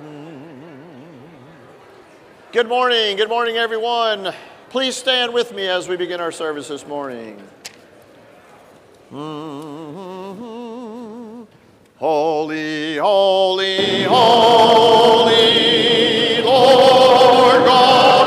Good morning, everyone. Please stand with me as we begin our service this morning. Holy, holy, holy, Lord God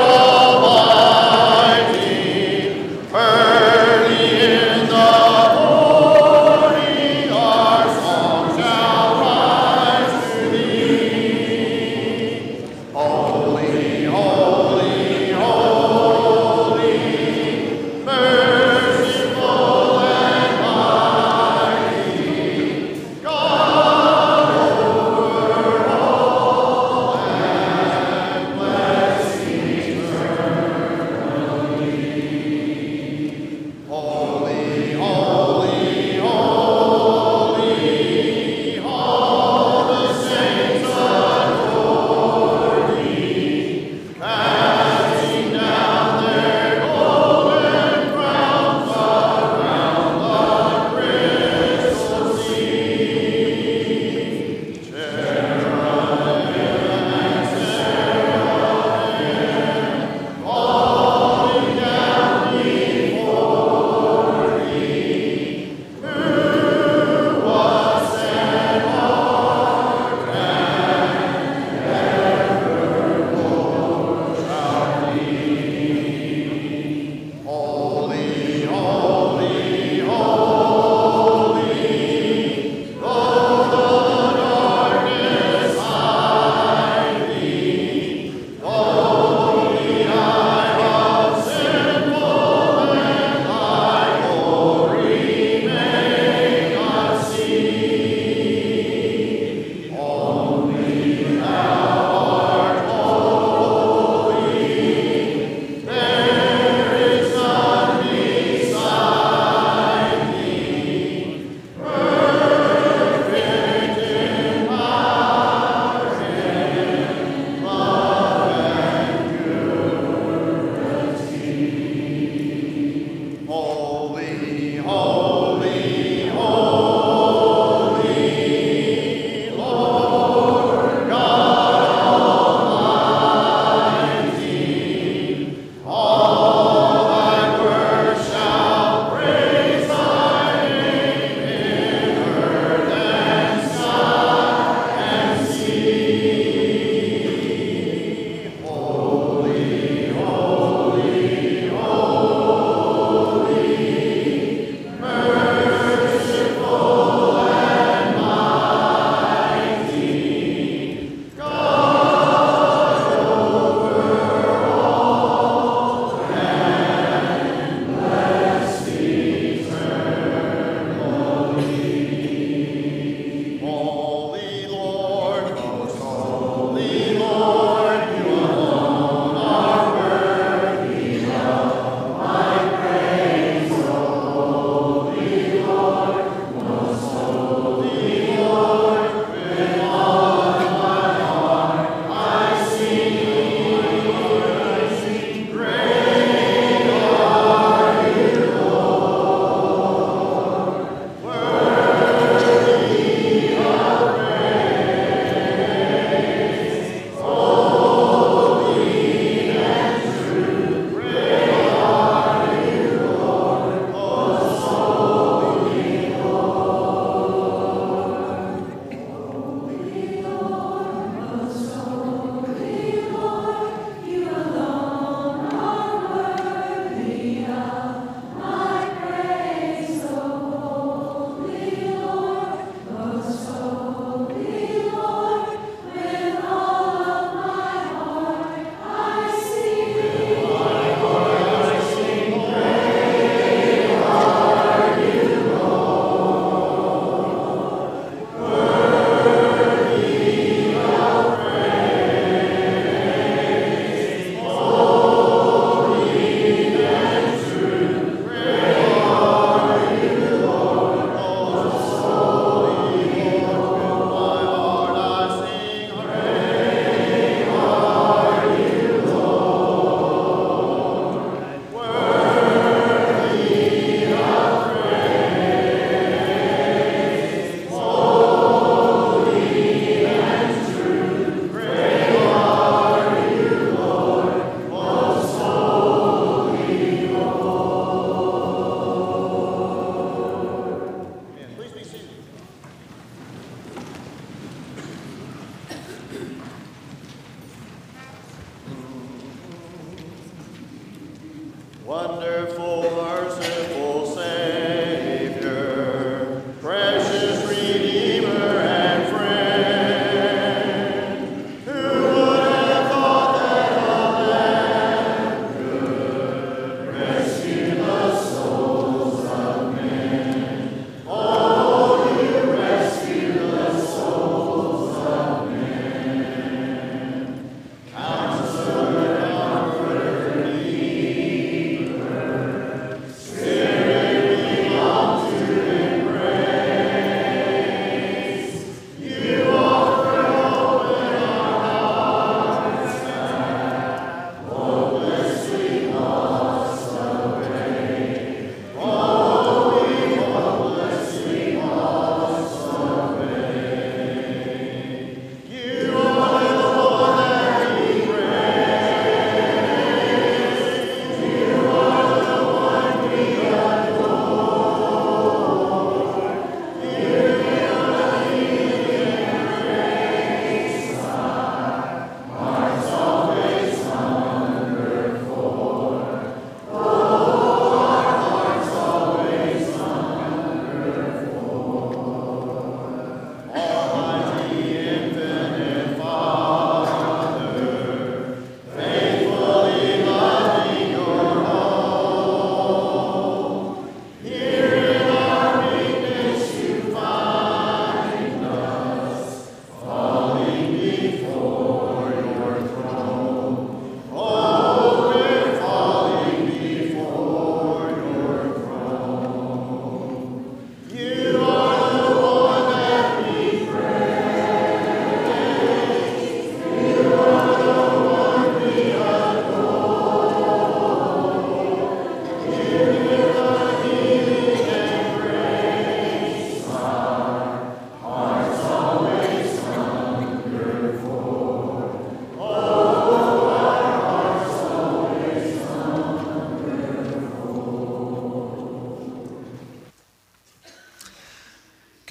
Almighty, early in the morning our song shall rise to thee. Holy, holy, holy, merciful and mighty, God over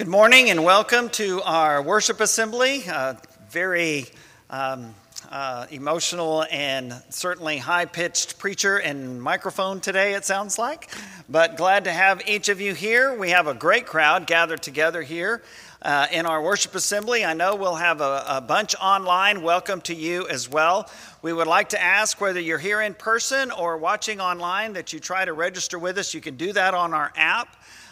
Good morning and welcome to our worship assembly. Very emotional and certainly high-pitched preacher and microphone today, it sounds like. But glad to have each of you here. We have a great crowd gathered together here in our worship assembly. I know we'll have a bunch online. Welcome to you as well. We would like to ask whether you're here in person or watching online that you try to register with us. You can do that on our app.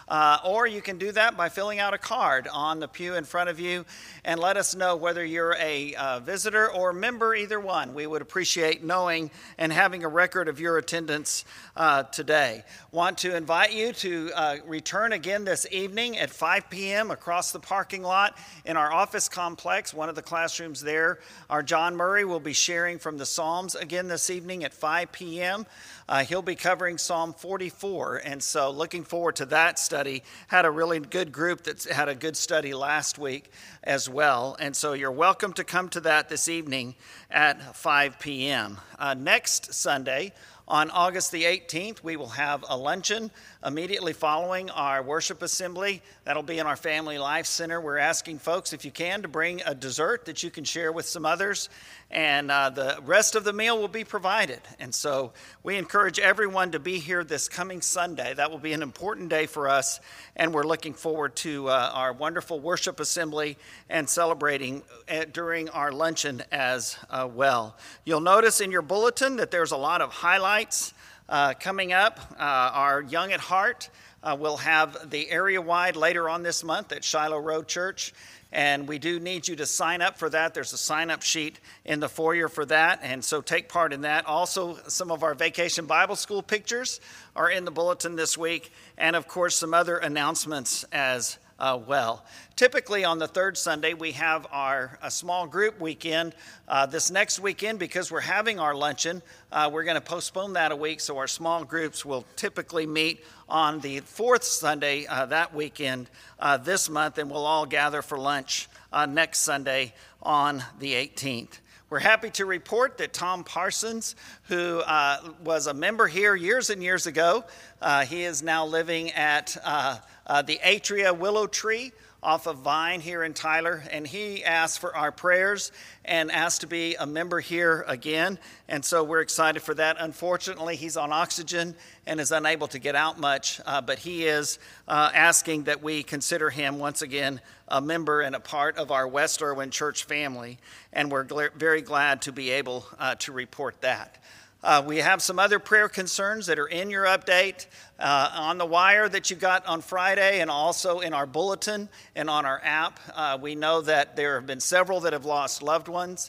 Or you can do that by filling out a card on the pew in front of you and let us know whether you're a visitor or member, either one. We would appreciate knowing and having a record of your attendance today. Want to invite you to return again this evening at 5 p.m. across the parking lot in our office complex. One of the classrooms there, our John Murray will be sharing from the Psalms again this evening at 5 p.m. He'll be covering Psalm 44, and so looking forward to that study. Had a really good group that had a good study last week as well, and so you're welcome to come to that this evening at 5 p.m. Next Sunday, on August the 18th, we will have a luncheon immediately following our worship assembly. That'll be in our Family Life Center. We're asking folks, if you can, to bring a dessert that you can share with some others, and the rest of the meal will be provided. And so we encourage everyone to be here this coming Sunday. That will be an important day for us, and we're looking forward to our wonderful worship assembly and celebrating during our luncheon as well. You'll notice in your bulletin that there's a lot of highlights coming up. Our Young at Heart will have the area-wide later on this month at Shiloh Road Church. And we do need you to sign up for that. There's a sign-up sheet in the foyer for that, and so take part in that. Also, some of our Vacation Bible School pictures are in the bulletin this week, and of course, some other announcements as well. Typically on the third Sunday, we have our small group weekend. This next weekend, because we're having our luncheon, we're going to postpone that a week, so our small groups will typically meet on the fourth Sunday that weekend this month, and we'll all gather for lunch next Sunday on the 18th. We're happy to report that Tom Parsons, who was a member here years and years ago, he is now living at the Atria Willow Tree off of Vine here in Tyler, and he asked for our prayers and asked to be a member here again, and so we're excited for that. Unfortunately, he's on oxygen and is unable to get out much, but he is asking that we consider him once again a member and a part of our West Erwin church family, and we're very glad to be able to report that. We have some other prayer concerns that are in your update on the wire that you got on Friday, and also in our bulletin and on our app. We know that there have been several that have lost loved ones.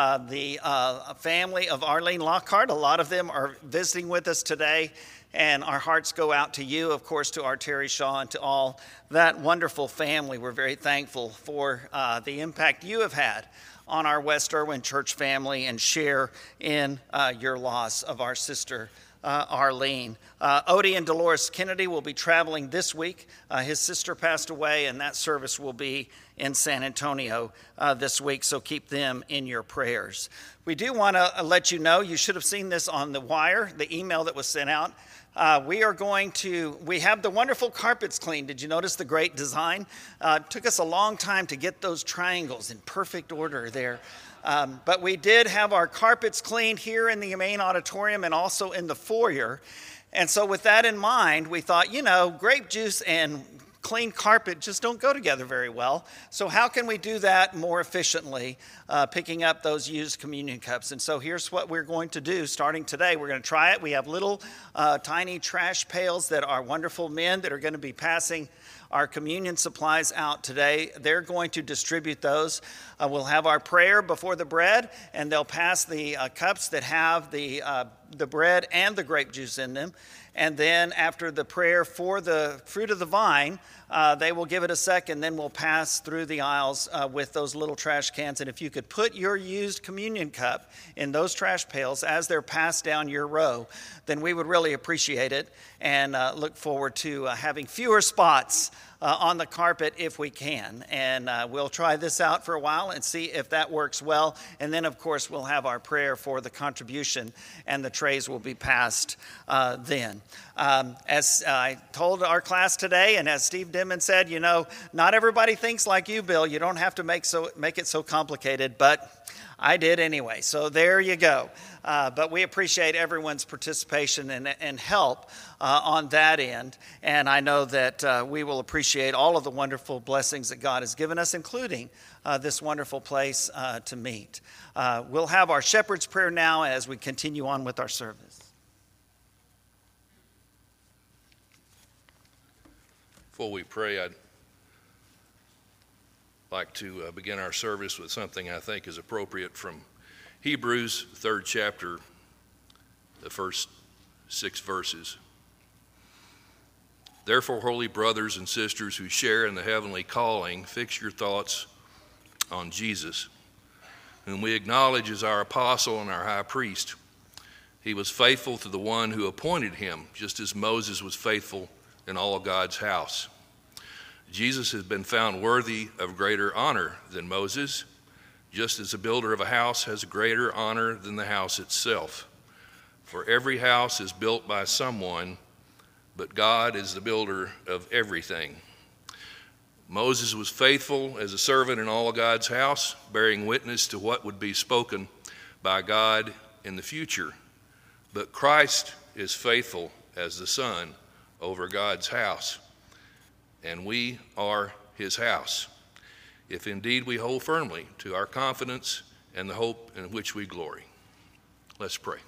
The family of Arlene Lockhart, a lot of them are visiting with us today, and our hearts go out to you, of course, to our Terry Shaw and to all that wonderful family. We're very thankful for the impact you have had on our West Erwin church family and share in your loss of our sister Arlene. Odie and Dolores Kennedy will be traveling this week. His sister passed away, and that service will be in San Antonio this week, so keep them in your prayers. We do want to let you know, you should have seen this on the wire, the email that was sent out. We have the wonderful carpets cleaned. Did you notice the great design? It took us a long time to get those triangles in perfect order there. But we did have our carpets cleaned here in the main auditorium and also in the foyer. And so with that in mind, we thought, grape juice and clean carpet just don't go together very well. So how can we do that more efficiently, picking up those used communion cups? And so here's what we're going to do starting today. We're going to try it. We have little tiny trash pails that our wonderful men that are going to be passing our communion supplies out today. They're going to distribute those. We'll have our prayer before the bread, and they'll pass the cups that have the bread and the grape juice in them. And then after the prayer for the fruit of the vine, they will give it a second, then we'll pass through the aisles with those little trash cans. And if you could put your used communion cup in those trash pails as they're passed down your row, then we would really appreciate it and look forward to having fewer spots on the carpet if we can. And we'll try this out for a while and see if that works well. And then, of course, we'll have our prayer for the contribution, and the trays will be passed then. As I told our class today, and as Steve Dimon said, you know, not everybody thinks like you, Bill. You don't have to make it so complicated, but I did anyway. So there you go. But we appreciate everyone's participation and help on that end. And I know that we will appreciate all of the wonderful blessings that God has given us, including this wonderful place to meet. We'll have our shepherd's prayer now as we continue on with our service. Before we pray, I'd like to begin our service with something I think is appropriate from Hebrews, 3rd chapter, the first 6 verses. Therefore, holy brothers and sisters who share in the heavenly calling, fix your thoughts on Jesus, whom we acknowledge as our apostle and our high priest. He was faithful to the one who appointed him, just as Moses was faithful in all of God's house. Jesus has been found worthy of greater honor than Moses, just as the builder of a house has greater honor than the house itself. For every house is built by someone, but God is the builder of everything. Moses was faithful as a servant in all of God's house, bearing witness to what would be spoken by God in the future. But Christ is faithful as the Son over God's house, and we are his house, if indeed we hold firmly to our confidence and the hope in which we glory. Let's pray.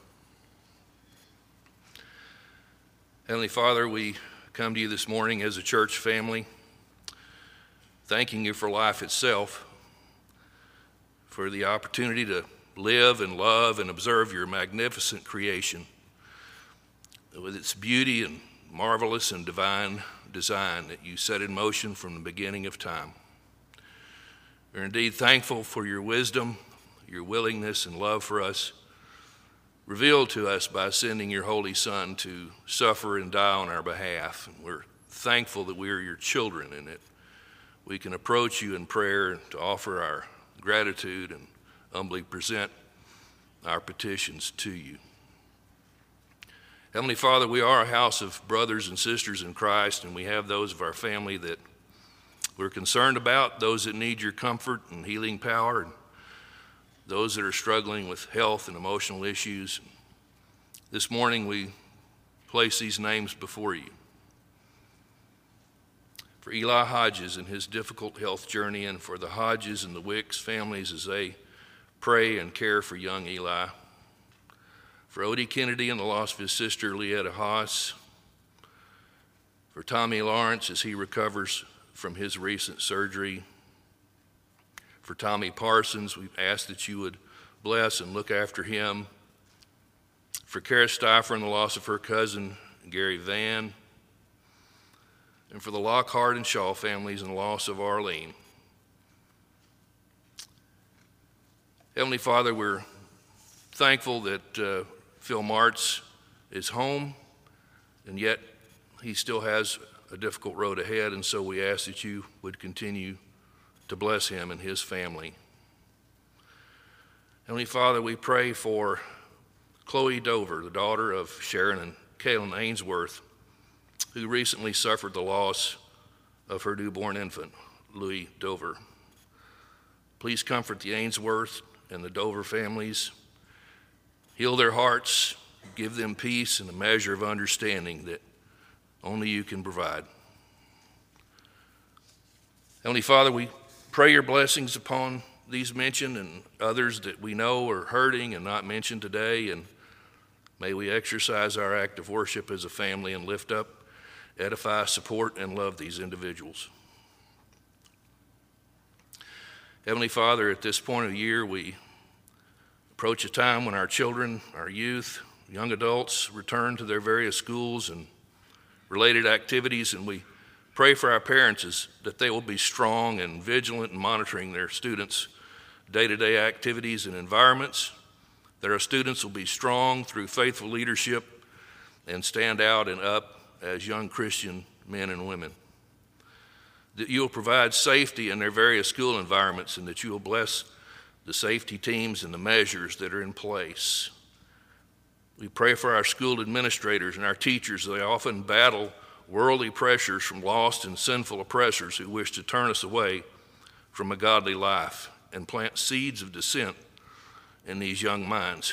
Heavenly Father, we come to you this morning as a church family, thanking you for life itself, for the opportunity to live and love and observe your magnificent creation with its beauty and marvelous and divine design that you set in motion from the beginning of time. We're indeed thankful for your wisdom, your willingness and love for us, revealed to us by sending your Holy Son to suffer and die on our behalf. And we're thankful that we are your children and that we can approach you in prayer to offer our gratitude and humbly present our petitions to you. Heavenly Father, we are a house of brothers and sisters in Christ, and we have those of our family that we're concerned about, those that need your comfort and healing power, and those that are struggling with health and emotional issues. This morning we place these names before you. For Eli Hodges and his difficult health journey, and for the Hodges and the Wicks families as they pray and care for young Eli. For Odie Kennedy and the loss of his sister, Leetta Haas. For Tommy Lawrence as he recovers from his recent surgery. For Tommy Parsons, we've asked that you would bless and look after him. For Kara Steifer and the loss of her cousin, Gary Van. And for the Lockhart and Shaw families and the loss of Arlene. Heavenly Father, we're thankful that Phil Martz is home, and yet he still has a difficult road ahead, and so we ask that you would continue to bless him and his family. Heavenly Father, we pray for Chloe Dover, the daughter of Sharon and Kaylin Ainsworth, who recently suffered the loss of her newborn infant, Louis Dover. Please comfort the Ainsworth and the Dover families. Heal their hearts, give them peace and a measure of understanding that only you can provide. Heavenly Father, we pray your blessings upon these mentioned and others that we know are hurting and not mentioned today, and may we exercise our act of worship as a family and lift up, edify, support, and love these individuals. Heavenly Father, at this point of the year, we approach a time when our children, our youth, young adults return to their various schools and related activities, and we pray for our parents that they will be strong and vigilant in monitoring their students' day-to-day activities and environments, that our students will be strong through faithful leadership and stand out and up as young Christian men and women. that you will provide safety in their various school environments, and that you will bless the safety teams and the measures that are in place. We pray for our school administrators and our teachers. They often battle worldly pressures from lost and sinful oppressors who wish to turn us away from a godly life and plant seeds of dissent in these young minds.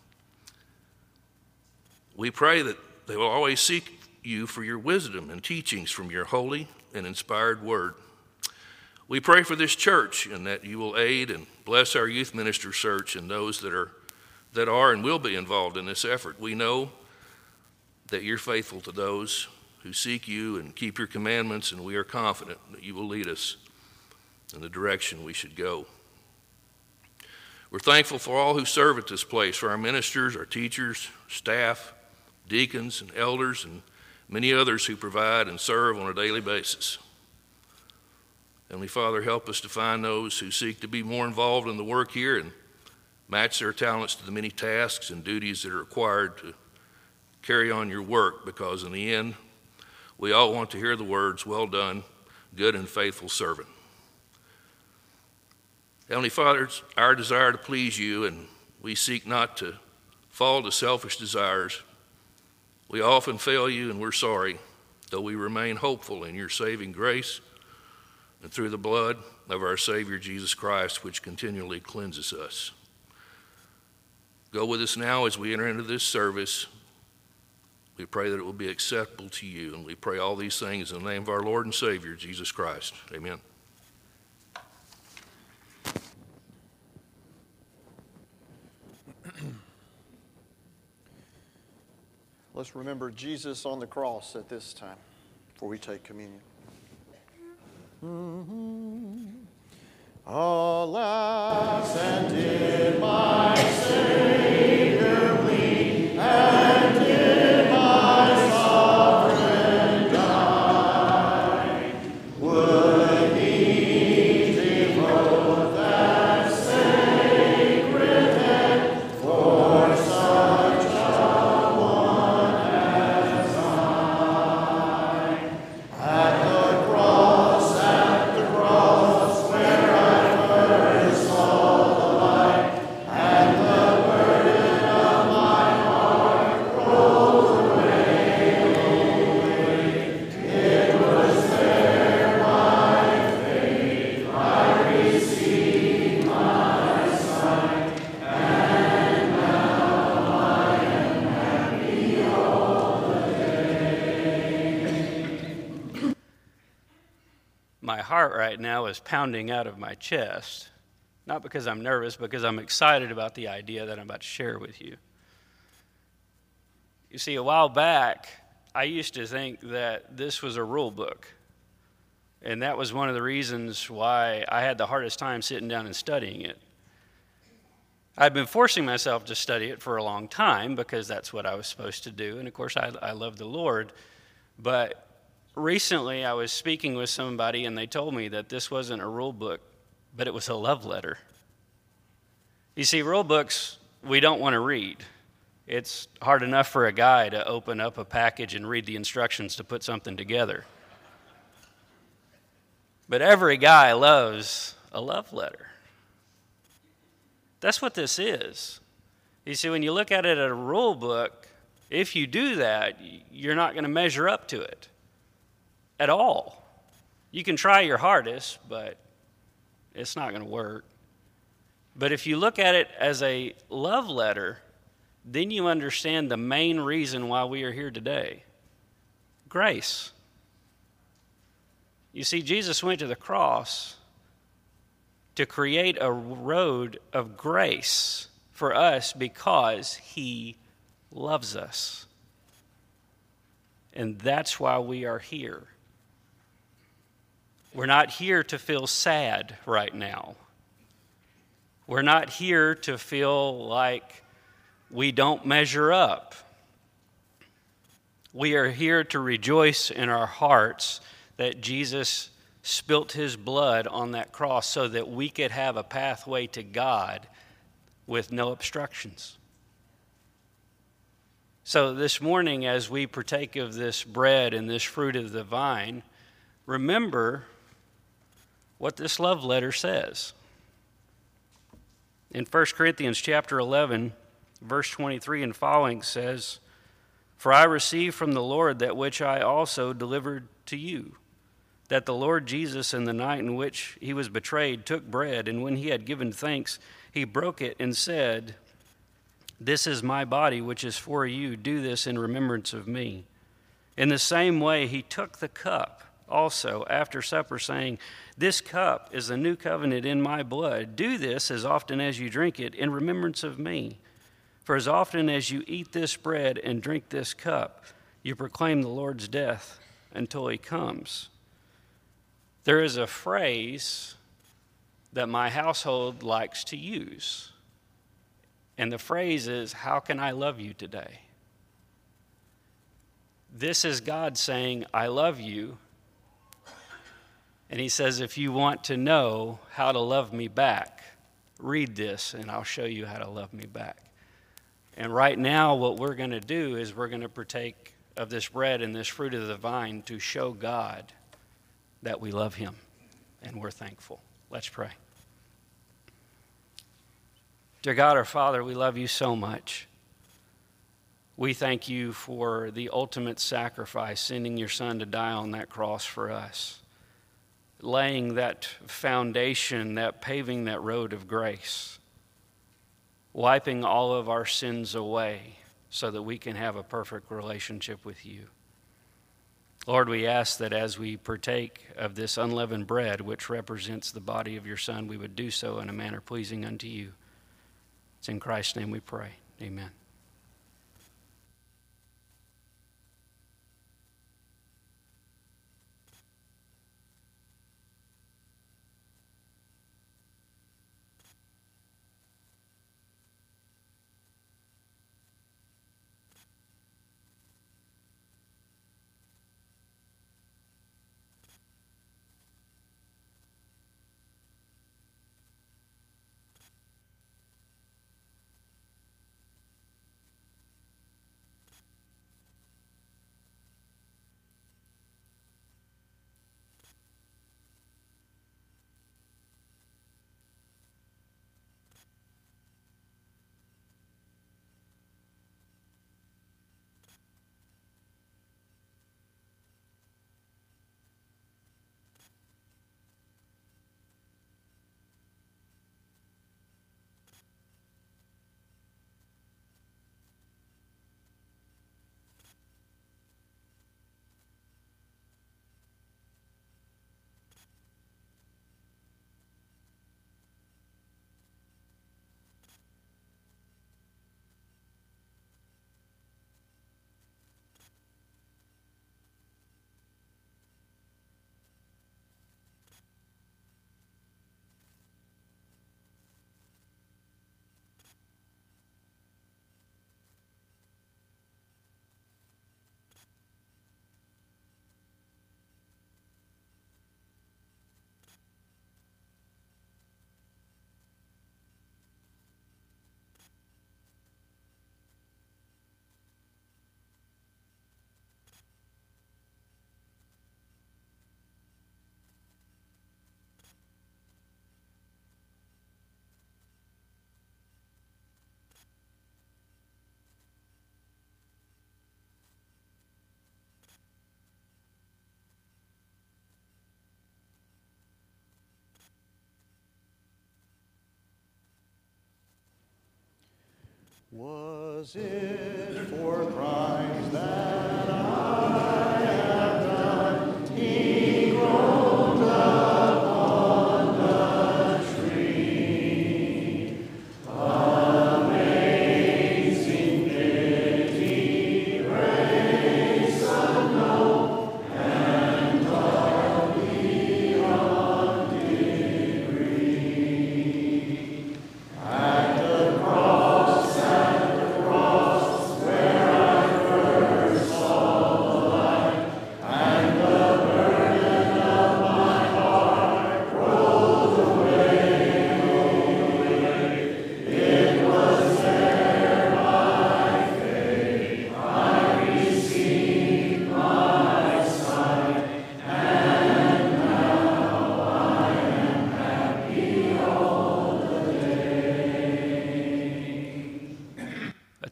We pray that they will always seek you for your wisdom and teachings from your holy and inspired word. We pray for this church and that you will aid and bless our youth minister search and those that are and will be involved in this effort. We know that you're faithful to those who seek you and keep your commandments, and we are confident that you will lead us in the direction we should go. We're thankful for all who serve at this place, for our ministers, our teachers, staff, deacons, and elders, and many others who provide and serve on a daily basis. Heavenly Father, help us to find those who seek to be more involved in the work here and match their talents to the many tasks and duties that are required to carry on your work, because in the end, we all want to hear the words, "Well done, good and faithful servant." Heavenly Father, it's our desire to please you, and we seek not to fall to selfish desires. We often fail you, and we're sorry, though we remain hopeful in your saving grace and through the blood of our Savior Jesus Christ, which continually cleanses us. Go with us now as we enter into this service. We pray that it will be acceptable to you, and we pray all these things in the name of our Lord and Savior, Jesus Christ. Amen. Let's remember Jesus on the cross at this time before we take communion. Alas, and did my Savior bleed, and did my sovereign die? Would he devote that sacred head for such a one as I? At the cross, where I first saw the light, and the burden of my heart rolled away. It was there by faith I received my sight, and now I am happy all the day. My heart right now is pounding out of my chest, not because I'm nervous, because I'm excited about the idea that I'm about to share with you. You see, a while back, I used to think that this was a rule book, and that was one of the reasons why I had the hardest time sitting down and studying it. I've been forcing myself to study it for a long time because that's what I was supposed to do, and of course I love the Lord, but recently I was speaking with somebody and they told me that this wasn't a rule book, but it was a love letter. You see, rule books we don't want to read. It's hard enough for a guy to open up a package and read the instructions to put something together. But every guy loves a love letter. That's what this is. You see, when you look at it at a rule book, if you do that, you're not going to measure up to it at all. You can try your hardest, but it's not going to work. But if you look at it as a love letter, then you understand the main reason why we are here today. Grace. You see, Jesus went to the cross to create a road of grace for us because he loves us. And that's why we are here. We're not here to feel sad right now. We're not here to feel like we don't measure up. We are here to rejoice in our hearts that Jesus spilt his blood on that cross so that we could have a pathway to God with no obstructions. So this morning, as we partake of this bread and this fruit of the vine, remember what this love letter says. In 1 Corinthians chapter 11, verse 23 and following says, "For I received from the Lord that which I also delivered to you, that the Lord Jesus, in the night in which he was betrayed, took bread, and when he had given thanks, he broke it and said, 'This is my body, which is for you. Do this in remembrance of me.' In the same way, he took the cup also after supper, saying, 'This cup is the new covenant in my blood. Do this as often as you drink it in remembrance of me. For as often as you eat this bread and drink this cup, you proclaim the Lord's death until he comes.'" There is a phrase that my household likes to use. And the phrase is, "How can I love you today?" This is God saying, "I love you." And he says, if you want to know how to love me back, read this and I'll show you how to love me back. And right now what we're going to do is we're going to partake of this bread and this fruit of the vine to show God that we love him and we're thankful. Let's pray. Dear God, our Father, we love you so much. We thank you for the ultimate sacrifice, sending your Son to die on that cross for us, laying that foundation, that paving that road of grace, wiping all of our sins away so that we can have a perfect relationship with you. Lord, we ask that as we partake of this unleavened bread, which represents the body of your Son, we would do so in a manner pleasing unto you. It's in Christ's name we pray. Amen. Was it for Christ that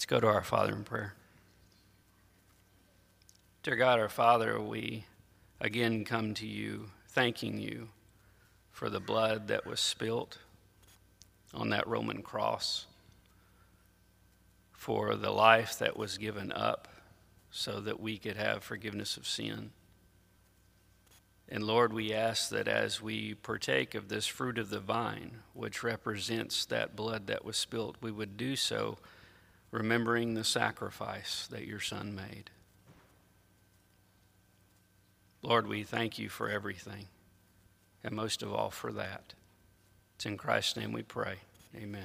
go to our Father in prayer. Dear God, our Father, we again come to you, thanking you for the blood that was spilt on that Roman cross, for the life that was given up so that we could have forgiveness of sin. And Lord, we ask that as we partake of this fruit of the vine, which represents that blood that was spilt, we would do so remembering the sacrifice that your Son made. Lord, we thank you for everything, and most of all for that. It's in Christ's name we pray. Amen.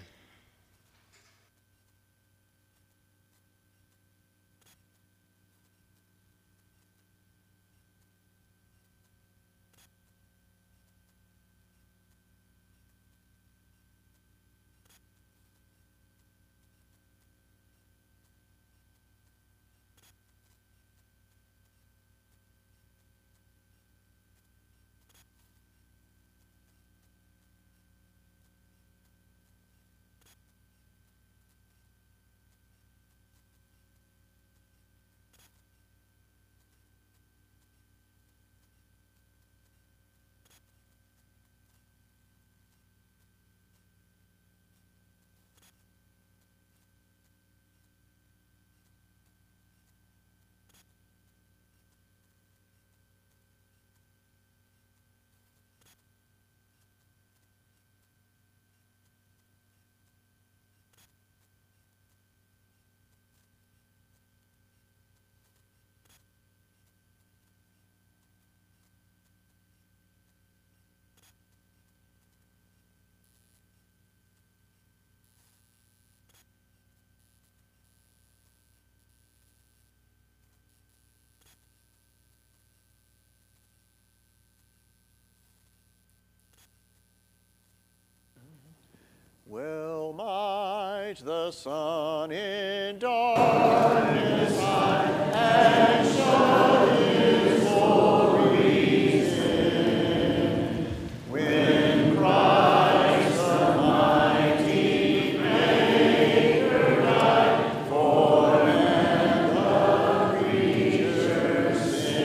Well might the sun in darkness hide and show his glory sin, when Christ the mighty Maker died for man the creature's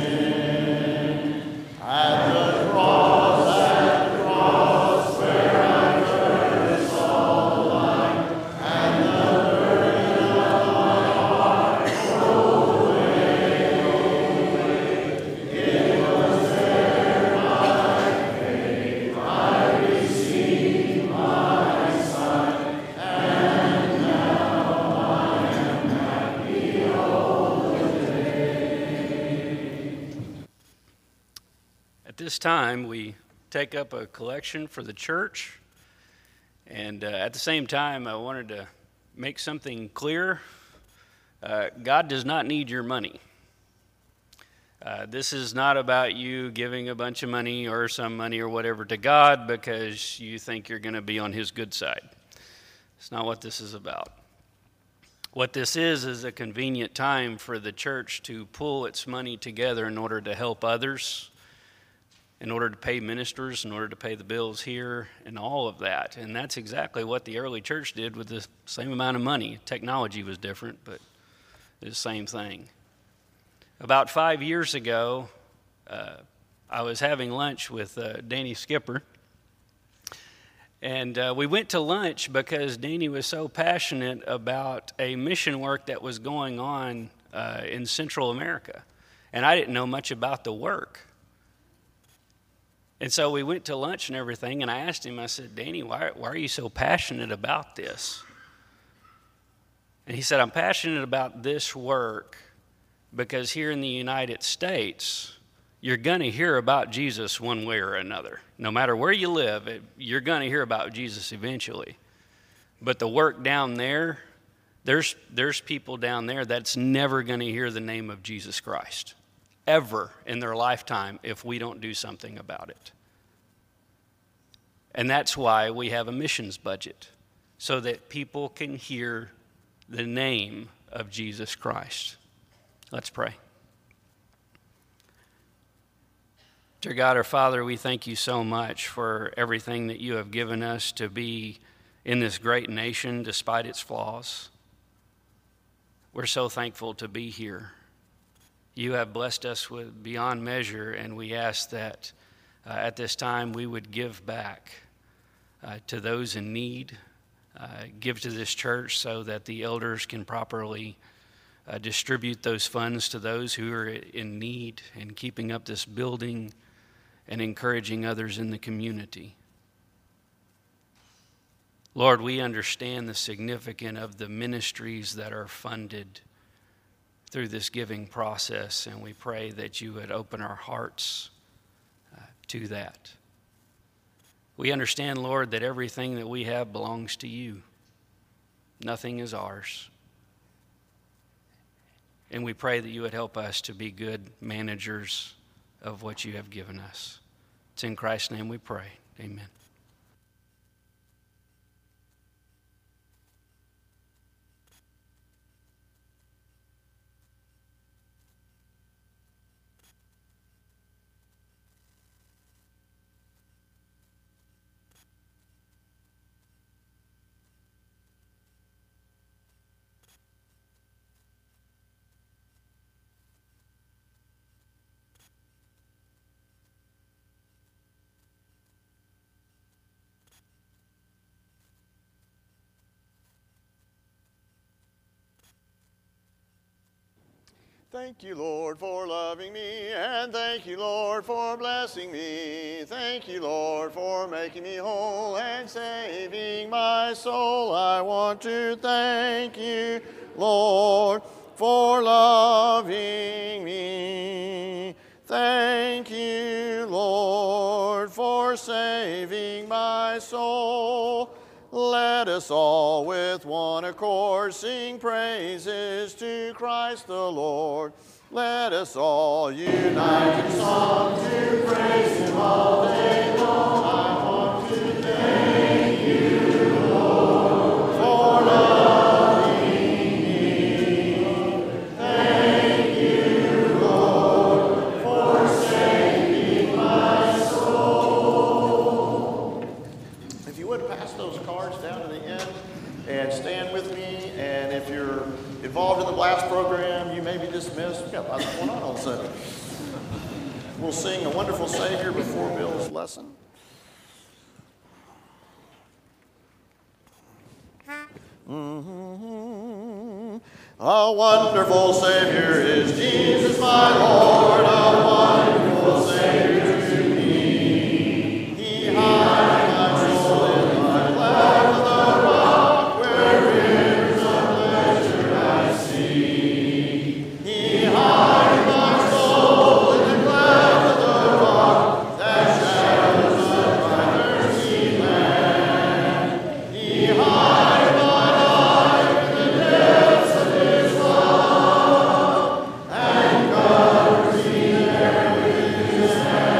sin. At the cross where I first saw the light, and the burden of my heart rolled away. It was there by faith I received my sight, and now I am happy all the day. At this time, we take up a collection for the church. And at the same time, I wanted to make something clear. God does not need your money. This is not about you giving a bunch of money or some money or whatever to God because you think you're going to be on his good side. It's not what this is about. What this is a convenient time for the church to pull its money together in order to help others, in order to pay ministers, in order to pay the bills here, and all of that. And that's exactly what the early church did with the same amount of money. Technology was different, but it's the same thing. About 5 years ago, I was having lunch with Danny Skipper. And we went to lunch because Danny was so passionate about a mission work that was going on in Central America. And I didn't know much about the work. And so we went to lunch and everything, and I asked him, I said, Danny, why are you so passionate about this? And he said, I'm passionate about this work because here in the United States, you're going to hear about Jesus one way or another. No matter where you live, you're going to hear about Jesus eventually. But the work down there, there's people down there that's never going to hear the name of Jesus Christ ever in their lifetime if we don't do something about it. And that's why we have a missions budget, so that people can hear the name of Jesus Christ. Let's pray. Dear God, our Father, we thank you so much for everything that you have given us to be in this great nation despite its flaws. We're so thankful to be here. You have blessed us with beyond measure, and we ask that at this time we would give back to those in need, give to this church so that the elders can properly distribute those funds to those who are in need, and keeping up this building and encouraging others in the community. Lord, we understand the significance of the ministries that are funded through this giving process, and we pray that you would open our hearts to that. We understand, Lord, that everything that we have belongs to you. Nothing is ours. And we pray that you would help us to be good managers of what you have given us. It's in Christ's name we pray. Amen. Thank you, Lord, for loving me, and thank you, Lord, for blessing me. Thank you, Lord, for making me whole and saving my soul. I want to thank you, Lord, for loving me. Thank you, Lord, for saving my soul. Let us all with one accord sing praises to Christ the Lord. Let us all unite in song to praise him all day long. I want to thank you, Lord, for loving me. Thank you, Lord, for saving my soul. If you would pass those cards down to the end and stand with me, and if you're involved in the blast program, you may be dismissed. We've got lots going on Sunday. We'll sing A Wonderful Savior before Bill's lesson. A wonderful Savior is Jesus my Lord, a wonderful Savior to me. He hides my soul in my cleft of the rock, where rivers of pleasure I see. He hides my soul in the cleft of the rock, that shadows of my thirsty land. He hides my life in the depths of his love, and covers me there with his hand.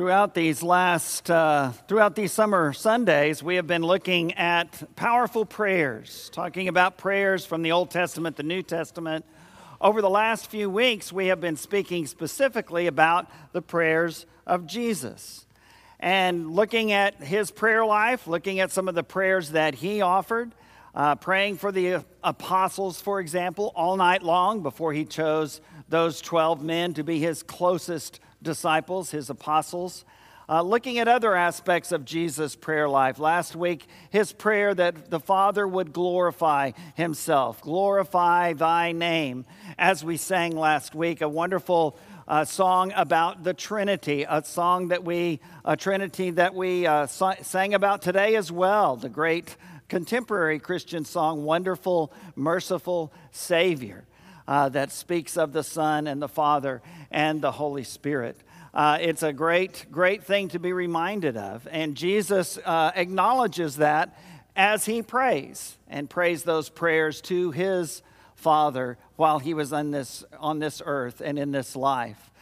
Throughout these summer Sundays, we have been looking at powerful prayers, talking about prayers from the Old Testament, the New Testament. Over the last few weeks, we have been speaking specifically about the prayers of Jesus and looking at his prayer life, looking at some of the prayers that he offered, praying for the apostles, for example, all night long before he chose those 12 men to be his closest disciples, his apostles. Looking at other aspects of Jesus' prayer life. Last week, his prayer that the Father would glorify himself. Glorify thy name. As we sang last week, a wonderful song about the Trinity, a Trinity that we sang about today as well. The great contemporary Christian song, Wonderful, Merciful Savior, that speaks of the Son and the Father and the Holy Spirit. It's a great thing to be reminded of. And Jesus acknowledges that as he prays, and prays those prayers to his Father while he was on this earth and in this life.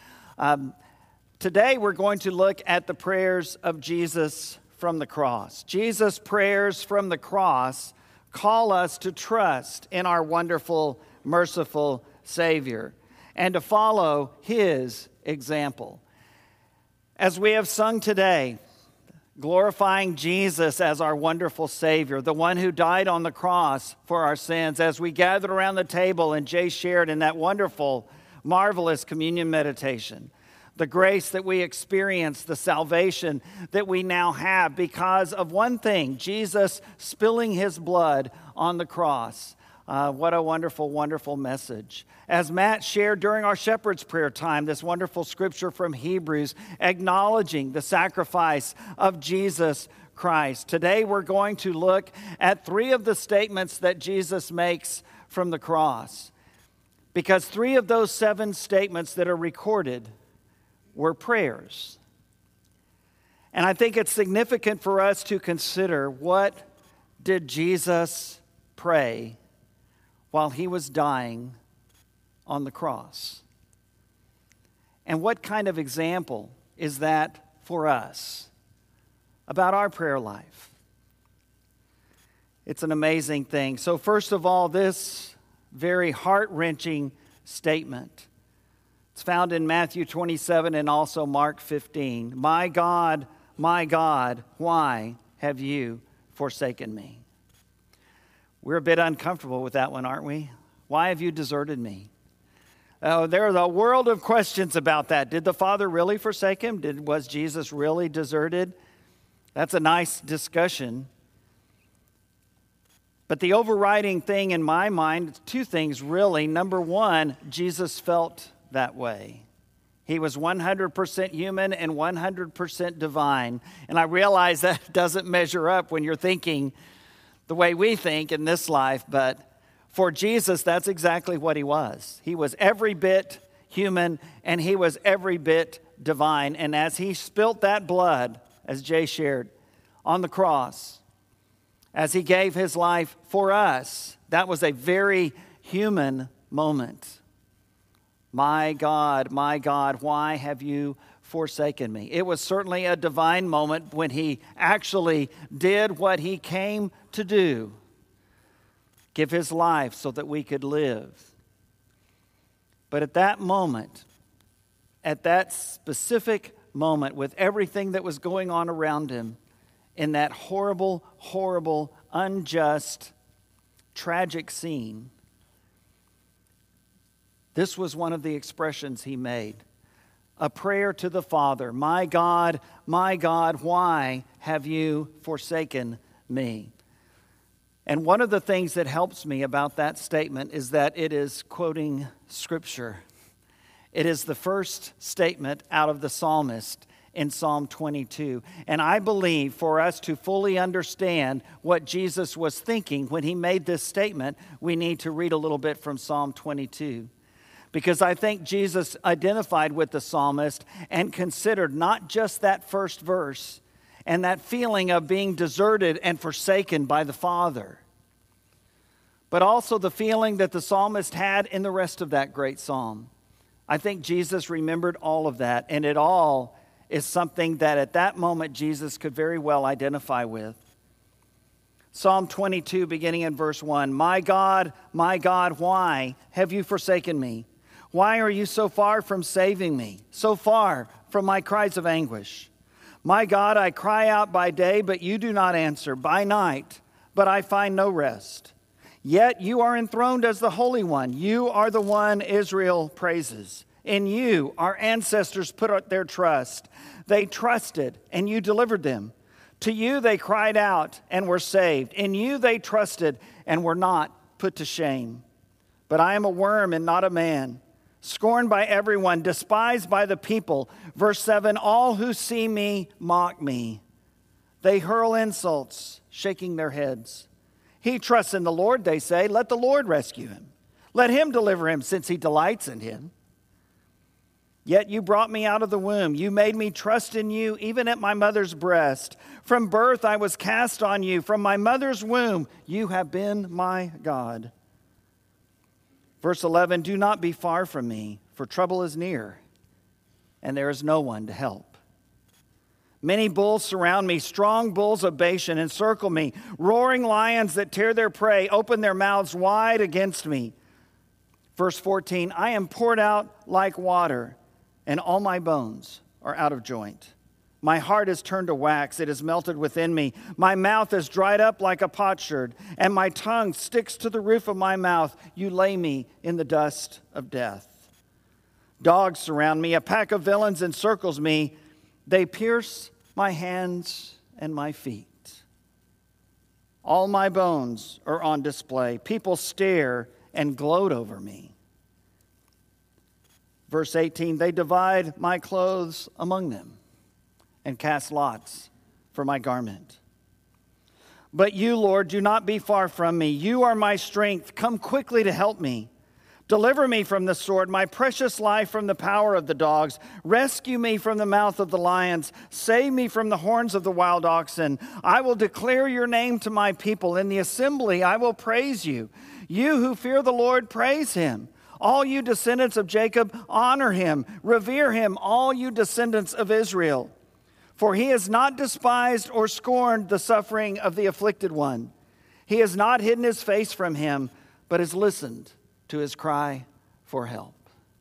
Today we're going to look at the prayers of Jesus from the cross. Jesus' prayers from the cross call us to trust in our wonderful, merciful Savior and to follow his example. As we have sung today, glorifying Jesus as our wonderful Savior, the one who died on the cross for our sins, as we gathered around the table and Jay shared in that wonderful, marvelous communion meditation, the grace that we experience, the salvation that we now have because of one thing, Jesus spilling his blood on the cross. What a wonderful, wonderful message. As Matt shared during our shepherd's prayer time, this wonderful scripture from Hebrews acknowledging the sacrifice of Jesus Christ. Today we're going to look at 3 of the statements that Jesus makes from the cross. Because 3 of those 7 statements that are recorded were prayers. And I think it's significant for us to consider, what did Jesus pray while he was dying on the cross? And what kind of example is that for us about our prayer life? It's an amazing thing. So first of all, this very heart-wrenching statement. It's found in Matthew 27 and also Mark 15. My God, why have you forsaken me? We're a bit uncomfortable with that one, aren't we? Why have you deserted me? There's a world of questions about that. Did the Father really forsake him? Was Jesus really deserted? That's a nice discussion. But the overriding thing in my mind, 2 things really. Number 1, Jesus felt that way. He was 100% human and 100% divine. And I realize that doesn't measure up when you're thinking the way we think in this life, but for Jesus, that's exactly what he was. He was every bit human and he was every bit divine. And as he spilt that blood, as Jay shared, on the cross, as he gave his life for us, that was a very human moment. My God, why have you forsaken me? It was certainly a divine moment when he actually did what he came to do. Give his life so that we could live. But at that moment, at that specific moment, with everything that was going on around him, in that horrible, horrible, unjust, tragic scene, this was one of the expressions he made. A prayer to the Father. My God, why have you forsaken me? And one of the things that helps me about that statement is that it is quoting Scripture. It is the first statement out of the psalmist in Psalm 22. And I believe for us to fully understand what Jesus was thinking when he made this statement, we need to read a little bit from Psalm 22. Because I think Jesus identified with the psalmist and considered not just that first verse and that feeling of being deserted and forsaken by the Father, but also the feeling that the psalmist had in the rest of that great psalm. I think Jesus remembered all of that, and it all is something that at that moment Jesus could very well identify with. Psalm 22, beginning in verse 1, my God, why have you forsaken me? Why are you so far from saving me, so far from my cries of anguish? My God, I cry out by day, but you do not answer, by night, but I find no rest. Yet you are enthroned as the Holy One. You are the one Israel praises. In you, our ancestors put their trust. They trusted, and you delivered them. To you they cried out and were saved. In you they trusted and were not put to shame. But I am a worm and not a man, scorned by everyone, despised by the people. Verse 7, all who see me mock me. They hurl insults, shaking their heads. He trusts in the Lord, they say. Let the Lord rescue him. Let him deliver him, since he delights in him. Yet you brought me out of the womb. You made me trust in you, even at my mother's breast. From birth I was cast on you. From my mother's womb you have been my God. Verse 11, do not be far from me, for trouble is near, and there is no one to help. Many bulls surround me, strong bulls of Bashan encircle me. Roaring lions that tear their prey open their mouths wide against me. Verse 14, I am poured out like water, and all my bones are out of joint. My heart is turned to wax, it is melted within me. My mouth is dried up like a potsherd, and my tongue sticks to the roof of my mouth. You lay me in the dust of death. Dogs surround me, a pack of villains encircles me. They pierce my hands and my feet. All my bones are on display. People stare and gloat over me. Verse 18, they divide my clothes among them and cast lots for my garment. But you, Lord, do not be far from me. You are my strength. Come quickly to help me. Deliver me from the sword, my precious life from the power of the dogs. Rescue me from the mouth of the lions. Save me from the horns of the wild oxen. I will declare your name to my people. In the assembly I will praise you. You who fear the Lord, praise him. All you descendants of Jacob, honor him. Revere him, all you descendants of Israel. For he has not despised or scorned the suffering of the afflicted one. He has not hidden his face from him, but has listened to his cry for help.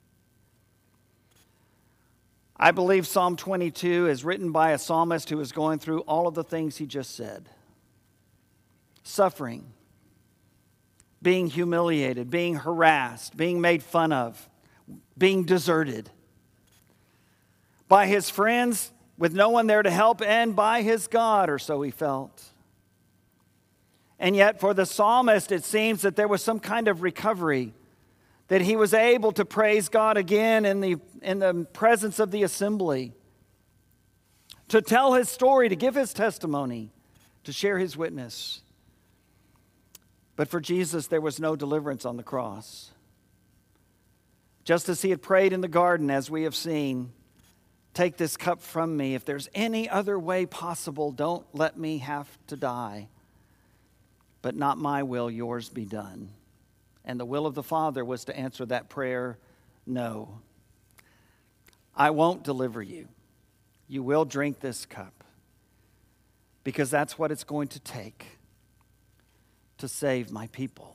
I believe Psalm 22 is written by a psalmist who is going through all of the things he just said. Suffering, being humiliated, being harassed, being made fun of, being deserted by his friends with no one there to help, and by his God, or so he felt. And yet for the psalmist, it seems that there was some kind of recovery, that he was able to praise God again in the presence of the assembly, to tell his story, to give his testimony, to share his witness. But for Jesus, there was no deliverance on the cross. Just as he had prayed in the garden, as we have seen, take this cup from me. If there's any other way possible, don't let me have to die. But not my will, yours be done. And the will of the Father was to answer that prayer, no. I won't deliver you. You will drink this cup. Because that's what it's going to take to save my people.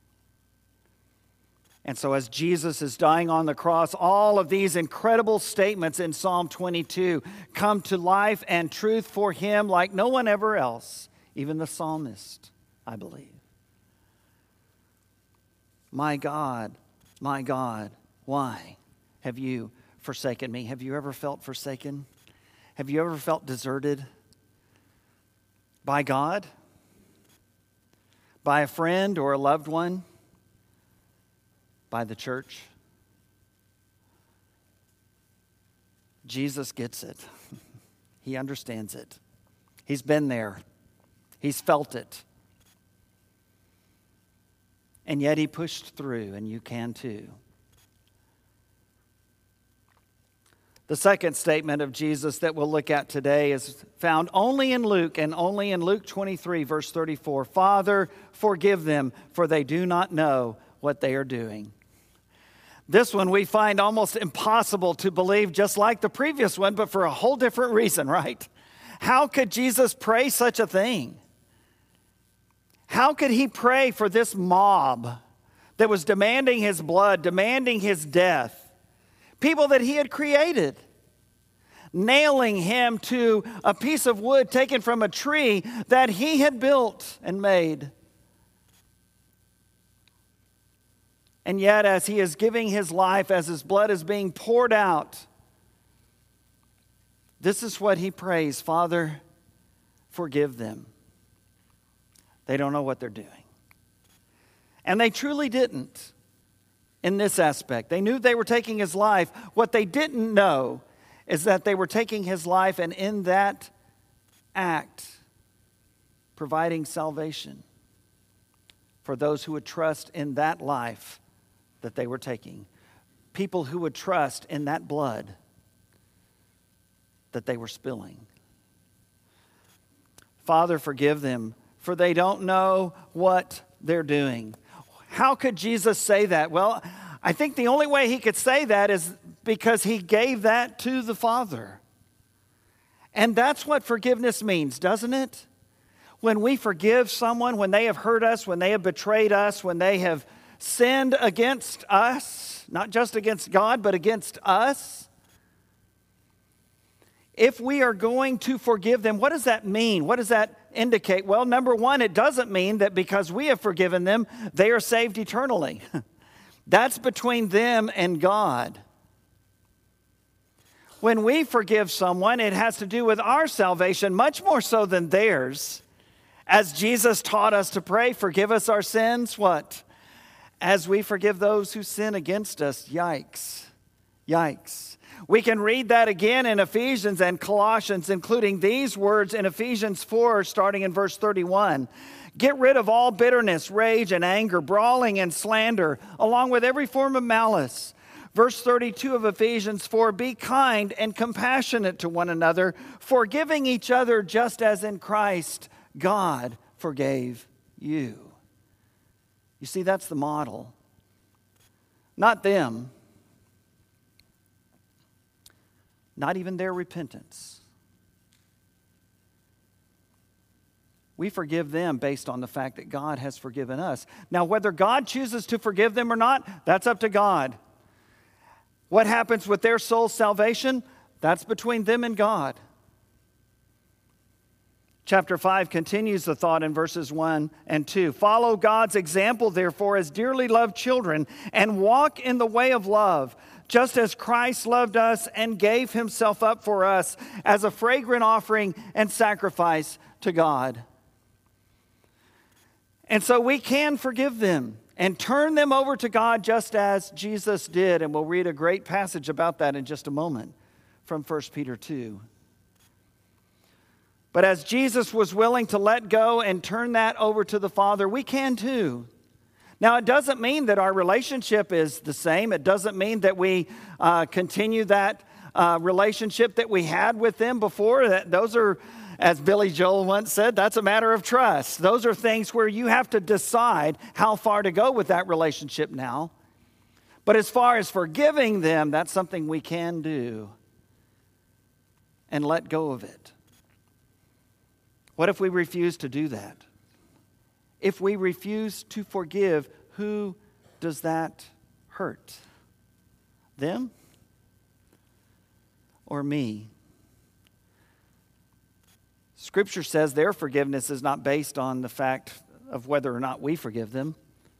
And so as Jesus is dying on the cross, all of these incredible statements in Psalm 22 come to life and truth for him like no one ever else, even the psalmist, I believe. My God, why have you forsaken me? Have you ever felt forsaken? Have you ever felt deserted by God? By a friend or a loved one? By the church? Jesus gets it. He understands it. He's been there. He's felt it. And yet he pushed through, and you can too. The second statement of Jesus that we'll look at today is found only in Luke, and only in Luke 23, verse 34. Father, forgive them, for they do not know what they are doing. This one we find almost impossible to believe, just like the previous one, but for a whole different reason, right? How could Jesus pray such a thing? How could he pray for this mob that was demanding his blood, demanding his death? People that he had created, nailing him to a piece of wood taken from a tree that he had built and made. And yet, as he is giving his life, as his blood is being poured out, this is what he prays: Father, forgive them. They don't know what they're doing. And they truly didn't in this aspect. They knew they were taking his life. What they didn't know is that they were taking his life, and in that act, providing salvation for those who would trust in that life that they were taking. People who would trust in that blood that they were spilling. Father, forgive them, for they don't know what they're doing. How could Jesus say that? Well, I think the only way he could say that is because he gave that to the Father. And that's what forgiveness means, doesn't it? When we forgive someone, when they have hurt us, when they have betrayed us, when they have sinned against us, not just against God, but against us. If we are going to forgive them, what does that mean? What does that indicate? Well, number one, it doesn't mean that because we have forgiven them, they are saved eternally. That's between them and God. When we forgive someone, it has to do with our salvation, much more so than theirs. As Jesus taught us to pray, forgive us our sins, what? As we forgive those who sin against us. Yikes. Yikes. We can read that again in Ephesians and Colossians, including these words in Ephesians 4, starting in verse 31. Get rid of all bitterness, rage, and anger, brawling and slander, along with every form of malice. Verse 32 of Ephesians 4, be kind and compassionate to one another, forgiving each other just as in Christ God forgave you. You see, that's the model. Not them. Not even their repentance. We forgive them based on the fact that God has forgiven us. Now, whether God chooses to forgive them or not, that's up to God. What happens with their soul's salvation? That's between them and God. Chapter 5 continues the thought in verses 1 and 2. Follow God's example, therefore, as dearly loved children, and walk in the way of love, just as Christ loved us and gave himself up for us as a fragrant offering and sacrifice to God. And so we can forgive them and turn them over to God just as Jesus did. And we'll read a great passage about that in just a moment from 1 Peter 2. But as Jesus was willing to let go and turn that over to the Father, we can too. Now, it doesn't mean that our relationship is the same. It doesn't mean that we continue that relationship that we had with them before. Those are, as Billy Joel once said, that's a matter of trust. Those are things where you have to decide how far to go with that relationship now. But as far as forgiving them, that's something we can do and let go of it. What if we refuse to do that? If we refuse to forgive, who does that hurt? Them or me? Scripture says their forgiveness is not based on the fact of whether or not we forgive them.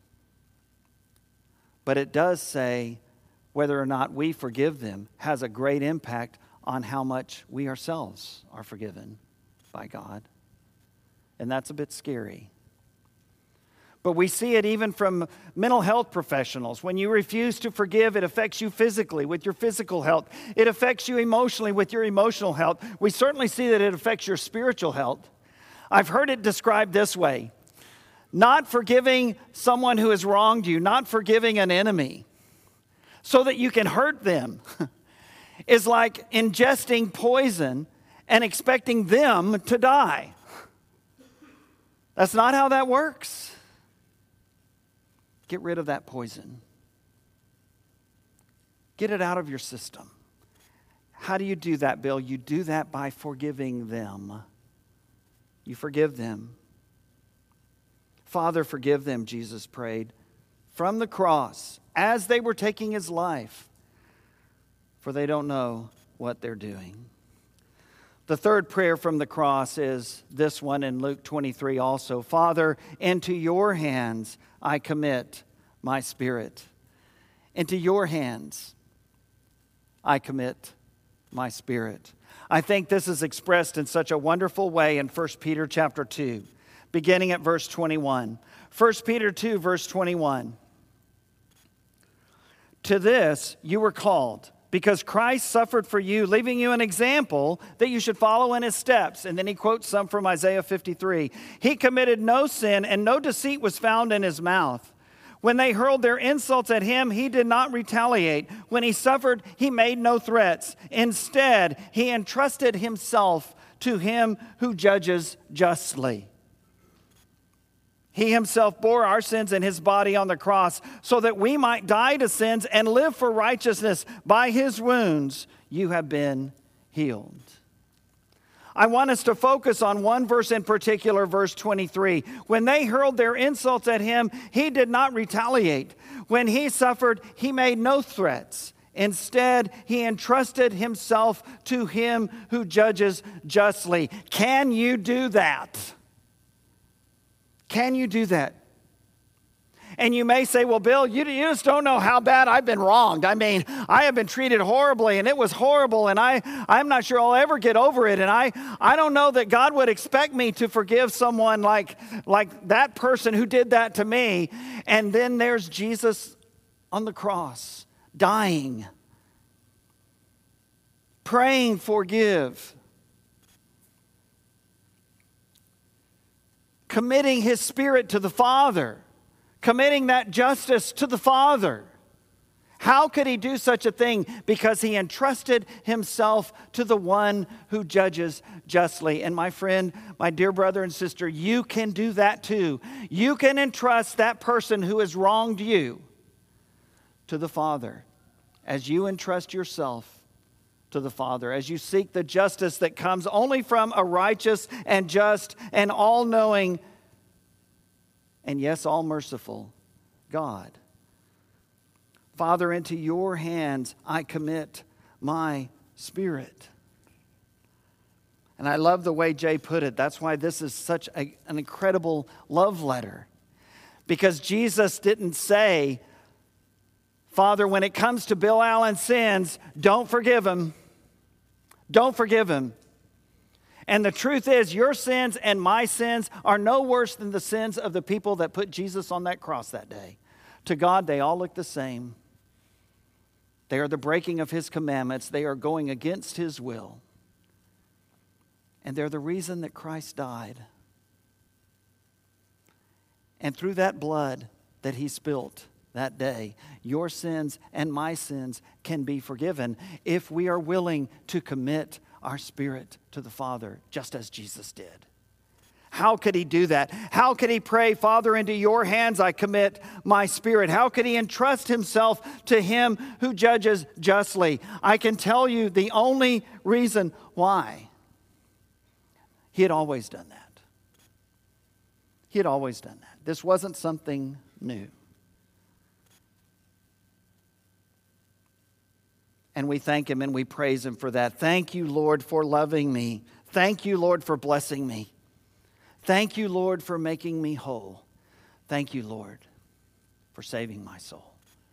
But it does say whether or not we forgive them has a great impact on how much we ourselves are forgiven by God. And that's a bit scary. But we see it even from mental health professionals. When you refuse to forgive, it affects you physically with your physical health. It affects you emotionally with your emotional health. We certainly see that it affects your spiritual health. I've heard it described this way. Not forgiving someone who has wronged you, not forgiving an enemy so that you can hurt them is like ingesting poison and expecting them to die. That's not how that works. Get rid of that poison. Get it out of your system. How do you do that, Bill? You do that by forgiving them. You forgive them. Father, forgive them, Jesus prayed from the cross as they were taking his life, for they don't know what they're doing. The third prayer from the cross is this one in Luke 23 also. Father, into your hands I commit my spirit. Into your hands I commit my spirit. I think this is expressed in such a wonderful way in 1 Peter chapter 2, beginning at verse 21. 1 Peter 2, verse 21. To this you were called, because Christ suffered for you, leaving you an example that you should follow in his steps. And then he quotes some from Isaiah 53. He committed no sin, and no deceit was found in his mouth. When they hurled their insults at him, he did not retaliate. When he suffered, he made no threats. Instead, he entrusted himself to him who judges justly. He himself bore our sins in his body on the cross so that we might die to sins and live for righteousness. By his wounds, you have been healed. I want us to focus on one verse in particular, verse 23. When they hurled their insults at him, he did not retaliate. When he suffered, he made no threats. Instead, he entrusted himself to him who judges justly. Can you do that? Can you do that? And you may say, well, Bill, you just don't know how bad I've been wronged. I mean, I have been treated horribly, and it was horrible, and I'm not sure I'll ever get over it. And I don't know that God would expect me to forgive someone like that person who did that to me. And then there's Jesus on the cross, dying, praying, forgive, committing his spirit to the Father, committing that justice to the Father. How could he do such a thing? Because he entrusted himself to the one who judges justly. And my friend, my dear brother and sister, you can do that too. You can entrust that person who has wronged you to the Father, as you entrust yourself to the Father, as you seek the justice that comes only from a righteous and just and all-knowing and yes, all-merciful God. Father, into your hands I commit my spirit. And I love the way Jay put it. That's why this is such an incredible love letter. Because Jesus didn't say, Father, when it comes to Bill Allen's sins, don't forgive him. Don't forgive him. And the truth is, your sins and my sins are no worse than the sins of the people that put Jesus on that cross that day. To God, they all look the same. They are the breaking of his commandments. They are going against his will. And they're the reason that Christ died. And through that blood that he spilt that day, your sins and my sins can be forgiven if we are willing to commit our spirit to the Father, just as Jesus did. How could he do that? How could he pray, Father, into your hands I commit my spirit? How could he entrust himself to him who judges justly? I can tell you the only reason why. He had always done that. He had always done that. This wasn't something new. And we thank him and we praise him for that. Thank you, Lord, for loving me. Thank you, Lord, for blessing me. Thank you, Lord, for making me whole. Thank you, Lord, for saving my soul.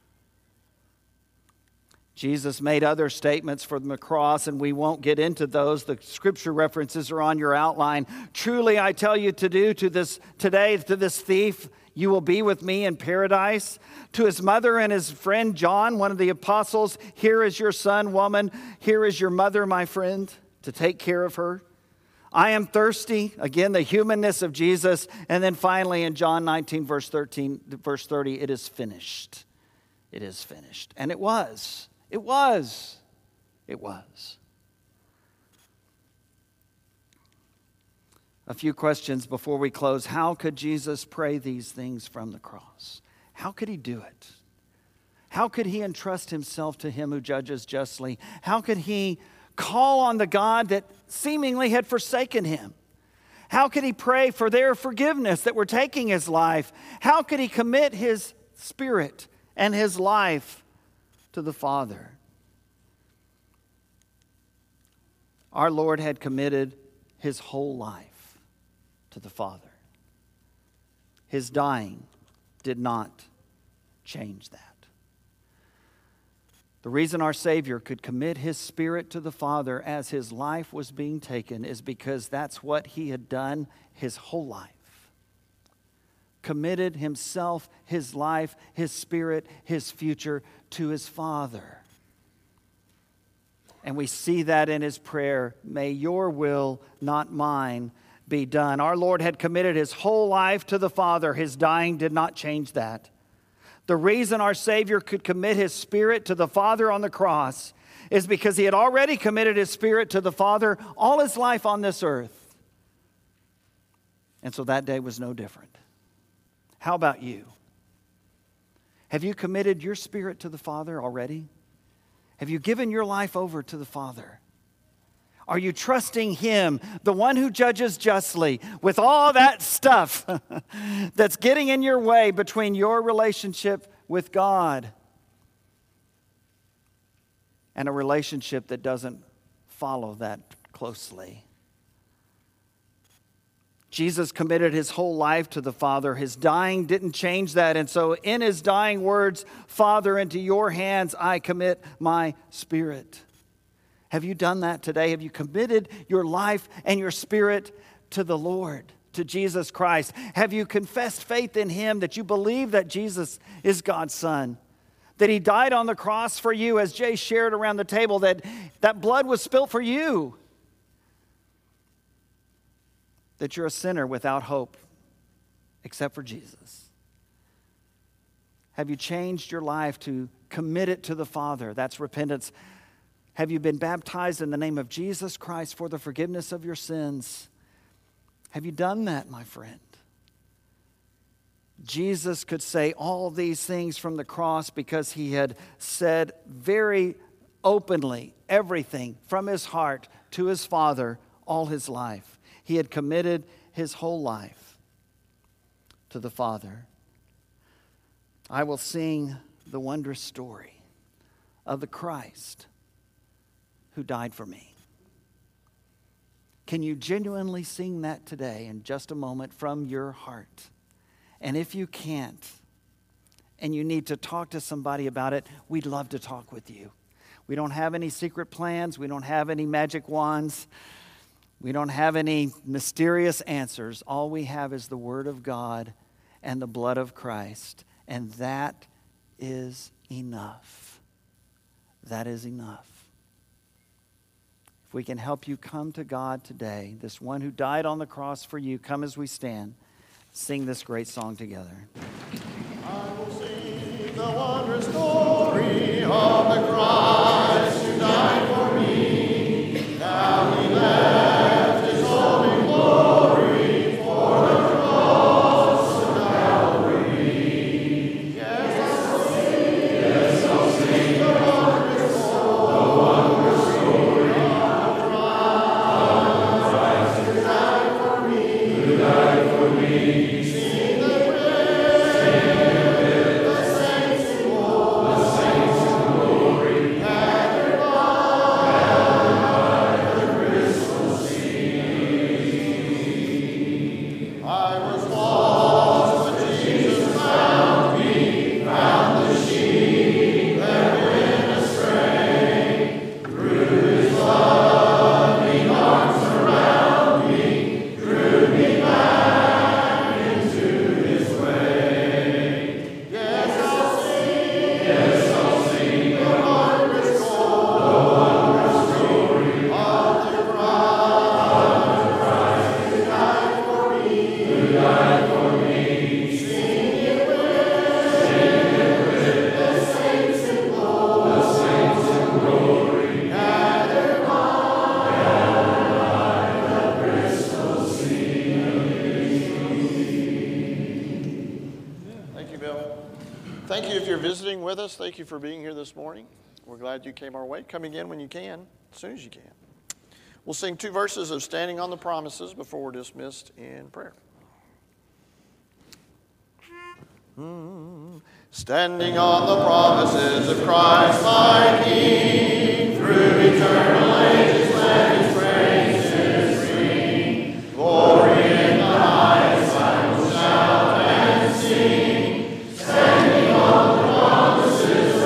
Jesus made other statements from the cross, and we won't get into those. The scripture references are on your outline. Truly, I tell you to this thief, you will be with me in paradise. To his mother and his friend John, one of the apostles, here is your son, woman. Here is your mother, my friend, to take care of her. I am thirsty. Again, the humanness of Jesus. And then finally in John 19, verse 30, it is finished. It is finished. And it was. It was. It was. A few questions before we close. How could Jesus pray these things from the cross? How could he do it? How could he entrust himself to him who judges justly? How could he call on the God that seemingly had forsaken him? How could he pray for their forgiveness that were taking his life? How could he commit his spirit and his life to the Father? Our Lord had committed his whole life to the Father. His dying did not change that. The reason our Savior could commit his spirit to the Father as his life was being taken is because that's what he had done his whole life. Committed himself, his life, his spirit, his future to his Father. And we see that in his prayer, may your will, not mine, be done. Our Lord had committed his whole life to the Father. His dying did not change that. The reason our Savior could commit his spirit to the Father on the cross is because he had already committed his spirit to the Father all his life on this earth. And so that day was no different. How about you? Have you committed your spirit to the Father already? Have you given your life over to the Father? Are you trusting him, the one who judges justly, with all that stuff that's getting in your way between your relationship with God and a relationship that doesn't follow that closely? Jesus committed his whole life to the Father. His dying didn't change that. And so in his dying words, Father, into your hands I commit my spirit. Have you done that today? Have you committed your life and your spirit to the Lord, to Jesus Christ? Have you confessed faith in him, that you believe that Jesus is God's Son, that he died on the cross for you, as Jay shared around the table, that blood was spilt for you, that you're a sinner without hope except for Jesus? Have you changed your life to commit it to the Father? That's repentance. Have you been baptized in the name of Jesus Christ for the forgiveness of your sins? Have you done that, my friend? Jesus could say all these things from the cross because he had said very openly everything from his heart to his Father all his life. He had committed his whole life to the Father. I will sing the wondrous story of the Christ who died for me. Can you genuinely sing that today in just a moment from your heart? And if you can't, and you need to talk to somebody about it, we'd love to talk with you. We don't have any secret plans. We don't have any magic wands. We don't have any mysterious answers. All we have is the Word of God and the blood of Christ. And that is enough. That is enough. If we can help you come to God today, this one who died on the cross for you, come as we stand, sing this great song together. I will sing the wondrous story of the Christ who died for me. Now he left his holy glory for the cross of Calvary. Yes, I'll sing the wondrous story of Christ who died for me. Sing the praise. The saints in glory. Thank you if you're visiting with us. Thank you for being here this morning. We're glad you came our way. Come again when you can, as soon as you can. We'll sing 2 verses of Standing on the Promises before we're dismissed in prayer. Standing on the promises of Christ my King, through eternal ages let his praises ring. Glory in the highest I will shout and sing, standing on the promises of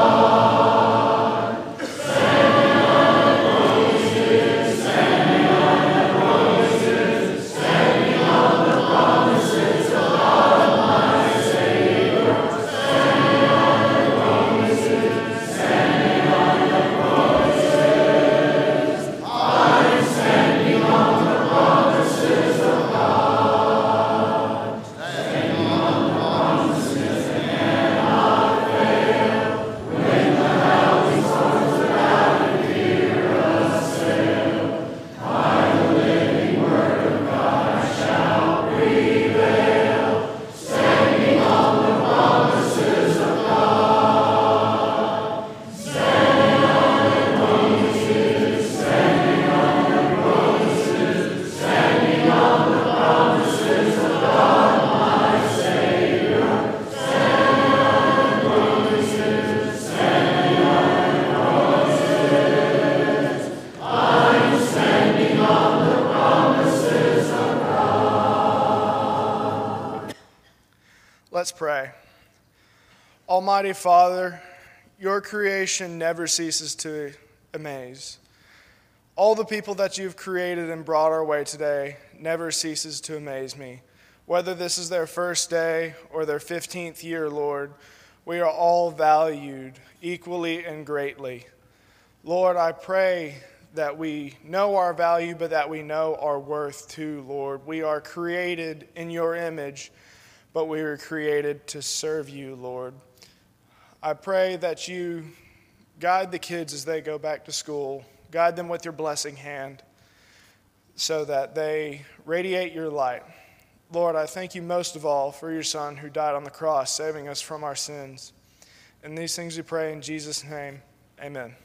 God. Standing on the promises, standing on the promises, standing on the promises of God my Savior. Standing on the promises, standing on the promises. I'm standing on the promises of God. Standing on the promises that cannot fail. When the howling storms around and fear assail, by the living word of God I shall prevail. Standing on the promises of God. Standing on the promises, standing on the promises, standing on the promises of God my Savior. Standing on the promises, standing on the promises. I'm standing on the promises of God. Let's pray. Almighty Father, your creation never ceases to amaze. All the people that you've created and brought our way today never ceases to amaze me. Whether this is their first day or their 15th year, Lord, we are all valued equally and greatly. Lord, I pray that we know our value, but that we know our worth too, Lord. We are created in your image, but we were created to serve you, Lord. I pray that you guide the kids as they go back to school. Guide them with your blessing hand so that they radiate your light. Lord, I thank you most of all for your Son who died on the cross, saving us from our sins. And these things we pray in Jesus' name. Amen.